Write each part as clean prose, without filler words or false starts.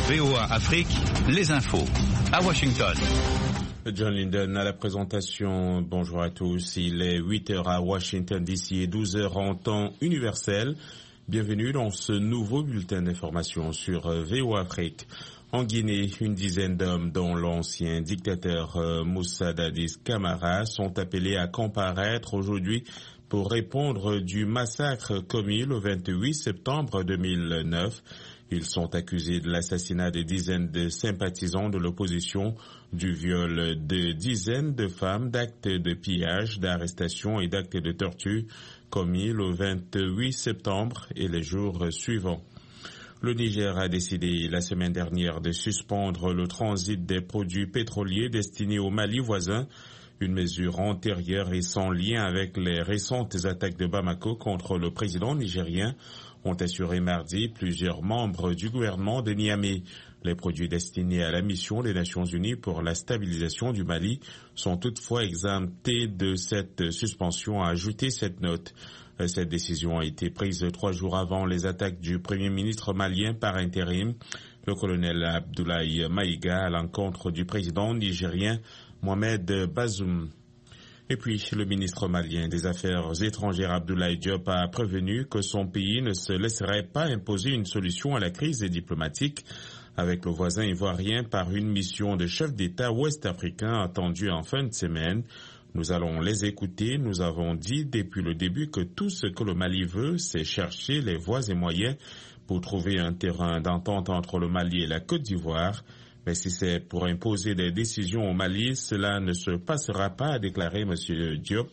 VOA Afrique, les infos. À Washington. John Linden à la présentation. Bonjour à tous. Il est 8h à Washington d'ici et 12h en temps universel. Bienvenue dans ce nouveau bulletin d'information sur VOA Afrique. En Guinée, une dizaine d'hommes, dont l'ancien dictateur Moussa Dadis Camara, sont appelés à comparaître aujourd'hui pour répondre du massacre commis le 28 septembre 2009. Ils sont accusés de l'assassinat de dizaines de sympathisants de l'opposition, du viol de dizaines de femmes, d'actes de pillage, d'arrestation et d'actes de torture commis le 28 septembre et les jours suivants. Le Niger a décidé la semaine dernière de suspendre le transit des produits pétroliers destinés au Mali voisin, une mesure antérieure et sans lien avec les récentes attaques de Bamako contre le président nigérien, ont assuré mardi plusieurs membres du gouvernement de Niamey. Les produits destinés à la mission des Nations Unies pour la stabilisation du Mali sont toutefois exemptés de cette suspension, a ajouté cette note. Cette décision a été prise 3 jours avant les attaques du Premier ministre malien par intérim, le colonel Abdoulaye Maïga, à l'encontre du président nigérien Mohamed Bazoum. Et puis, le ministre malien des Affaires étrangères Abdoulaye Diop a prévenu que son pays ne se laisserait pas imposer une solution à la crise diplomatique avec le voisin ivoirien par une mission de chef d'État ouest-africain attendue en fin de semaine. Nous allons les écouter. Nous avons dit depuis le début que tout ce que le Mali veut, c'est chercher les voies et moyens pour trouver un terrain d'entente entre le Mali et la Côte d'Ivoire. Mais si c'est pour imposer des décisions au Mali, cela ne se passera pas, a déclaré M. Diop,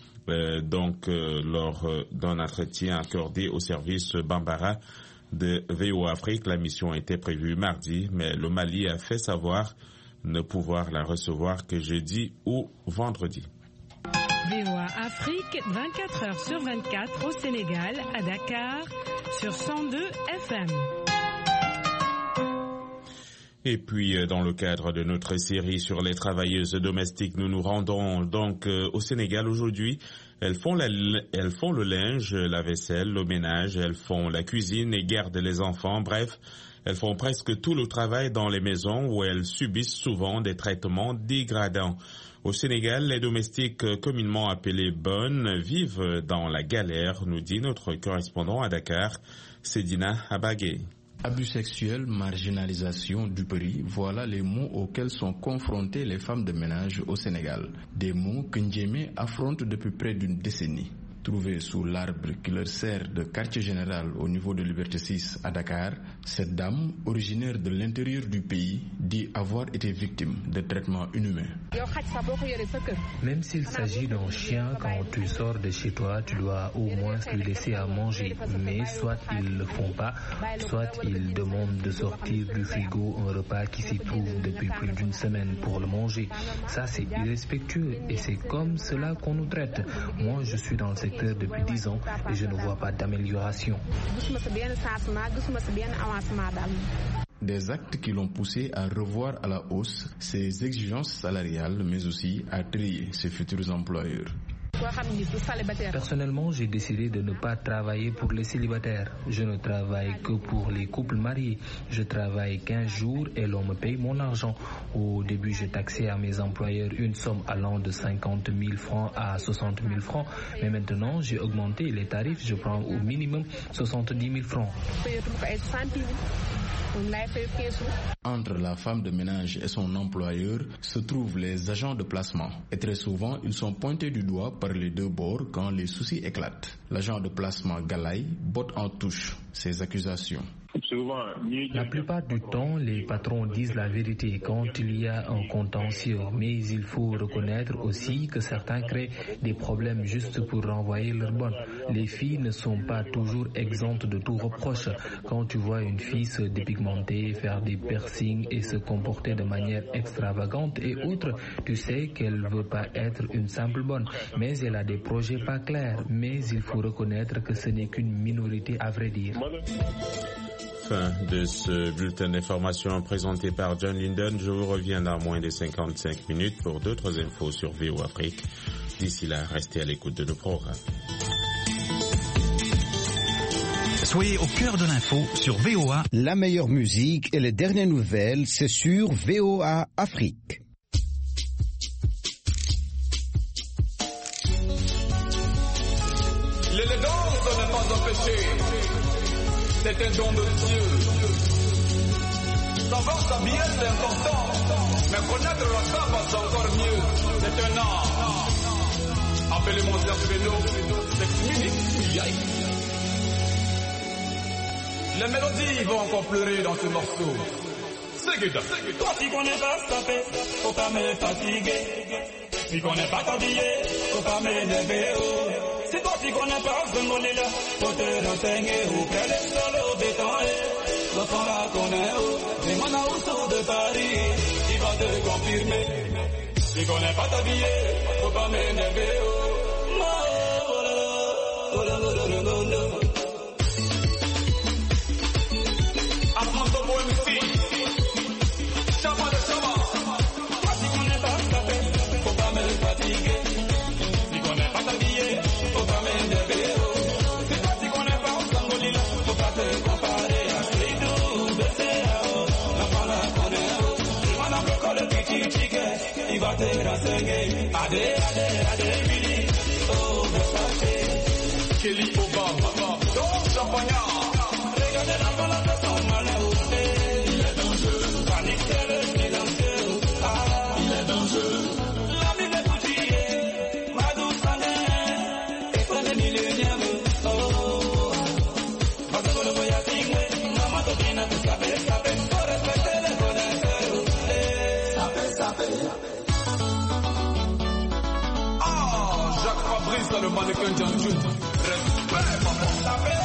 lors d'un entretien accordé au service Bambara de VOA Afrique. La mission était prévue mardi, mais le Mali a fait savoir ne pouvoir la recevoir que jeudi ou vendredi. VOA Afrique, 24 heures sur 24 au Sénégal, à Dakar, sur 102 FM. Et puis, dans le cadre de notre série sur les travailleuses domestiques, nous nous rendons donc au Sénégal aujourd'hui. Elles font le linge, la vaisselle, le ménage, elles font la cuisine et gardent les enfants. Bref, elles font presque tout le travail dans les maisons où elles subissent souvent des traitements dégradants. Au Sénégal, les domestiques communément appelées bonnes vivent dans la galère, nous dit notre correspondant à Dakar, Sedina Abagé. Abus sexuels, marginalisation, duperie, voilà les mots auxquels sont confrontées les femmes de ménage au Sénégal. Des mots que Ndiémé affronte depuis près d'une décennie. Trouvée sous l'arbre qui leur sert de quartier général au niveau de Liberté 6 à Dakar, cette dame, originaire de l'intérieur du pays, dit avoir été victime de traitements inhumains. Même s'il s'agit d'un chien, quand tu sors de chez toi, tu dois au moins lui laisser à manger. Mais soit ils ne le font pas, soit ils demandent de sortir du frigo un repas qui s'y trouve depuis plus d'une semaine pour le manger. Ça, c'est irrespectueux et c'est comme cela qu'on nous traite. Moi, je suis dans le secteur depuis 10 ans et je ne vois pas d'amélioration. Des actes qui l'ont poussé à revoir à la hausse ses exigences salariales, mais aussi à trier ses futurs employeurs. Personnellement, j'ai décidé de ne pas travailler pour les célibataires. Je ne travaille que pour les couples mariés. Je travaille 15 jours et l'on me paye mon argent. Au début, j'ai taxé à mes employeurs une somme allant de 50 000 francs à 60 000 francs. Mais maintenant, j'ai augmenté les tarifs. Je prends au minimum 70 000 francs. Entre la femme de ménage et son employeur se trouvent les agents de placement. Et très souvent, ils sont pointés du doigt par les deux bords quand les soucis éclatent. L'agent de placement Galaï botte en touche ces accusations. La plupart du temps, les patrons disent la vérité quand il y a un contentieux, mais il faut reconnaître aussi que certains créent des problèmes juste pour renvoyer leurs bonnes. Les filles ne sont pas toujours exemptes de tout reproche. Quand tu vois une fille se dépigmenter, faire des piercings et se comporter de manière extravagante et autres, tu sais qu'elle ne veut pas être une simple bonne, mais elle a des projets pas clairs. Mais il faut reconnaître que ce n'est qu'une minorité à vrai dire. Fin de ce bulletin d'information présenté par John Linden. Je vous reviens dans moins de 55 minutes pour d'autres infos sur VOA Afrique. D'ici là, restez à l'écoute de nos programmes. Soyez au cœur de l'info sur VOA. La meilleure musique et les dernières nouvelles, c'est sur VOA Afrique. L'élégance n'est pas un péché, c'est un don de Dieu. Savoir s'habiller c'est important, mais connaître la samba c'est encore mieux, c'est un art. Appelez-moi Zerfeno, c'est Mimi. Les mélodies vont encore pleurer dans ce morceau. Toi qui connais pas taper, faut pas me fatiguer. Si connais pas t'habiller, faut pas m'énerver. Si toi qui connais pas Zengolila, faut te renseigner. Ou qu'elle est seule au béton. L'enfant la connaît. Mais mon autour de Paris, il va te confirmer. Si connais pas t'habiller, faut pas m'énerver. Kelly Obama, donc champagnard. Regardez la balade de son malheur. Il est dangereux. Panique, c'est le silencieux. Il est dangereux. L'ami de Gucci, ma douce année. Et prenez millénium. Oh. Parce que le voyage est non, ma copine, tout saper. Faut respecter les connaisseurs. Saper. Jacques Fabrice, le mannequin Janjou. Respect, papa. Saper.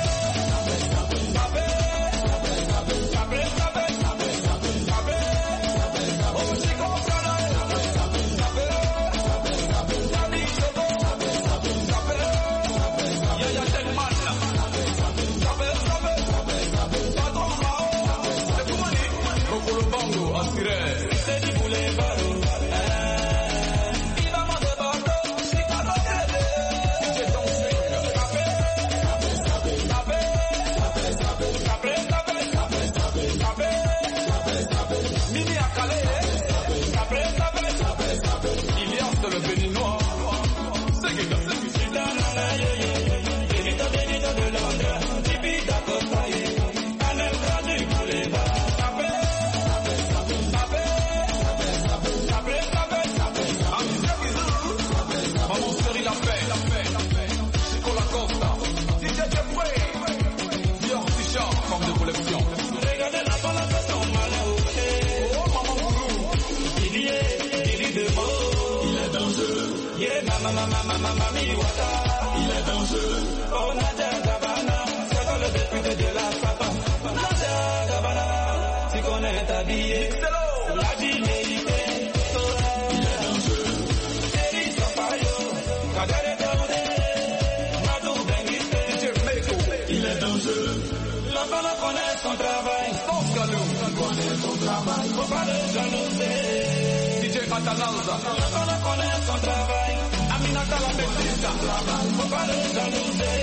Il est dangereux. Oh, Nadia Gabana, c'est dans le député de la Papa. Nadia Gabana, tu connais ta vie. La vie méritée. Il est dangereux. Thierry Sampaio, Kadere Daoudé, Madou Benguiste, il est dangereux. L'enfant connaît son travail. Son galou, connaît son travail. Faut pas le jalouser. DJ Atalanza, l'enfant connaît son travail. Aminata la bêtise, faut pas le jalouser.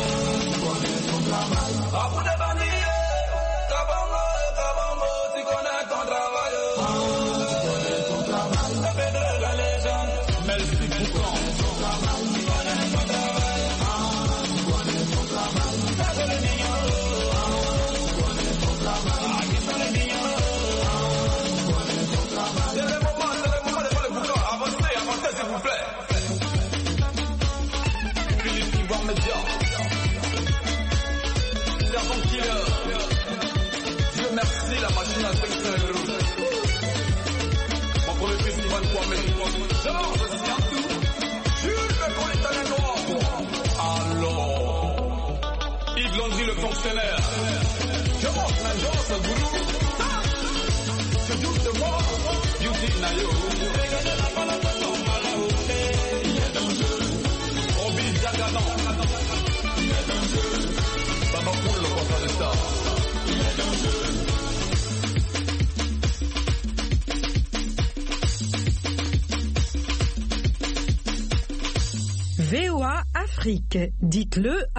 À bout de bandits, Kabongo, tu connais ton travail. Ça fait de la légende. Merci Boucan. Tu connais ton travail. Ça fait le mignon. Qui sont les mignons. C'est le moment de faire le Boucan. Avancez s'il vous plaît. Servant killer. Dieu merci, la machine à 5 euros. Mon premier festival Kwame. Georges Siantou. Jules Métropolitain Noir. Alors. Yves Landry le fonctionnaire. Je montre l'agence Gourou. Je doute de moi. Beauty Nayo. Regardez la balade de son malheur. Il est dangereux. Roby Diaganon. Il est dangereux. Baba Poul, le contrat de star. Il est dangereux. VOA Afrique, dites-le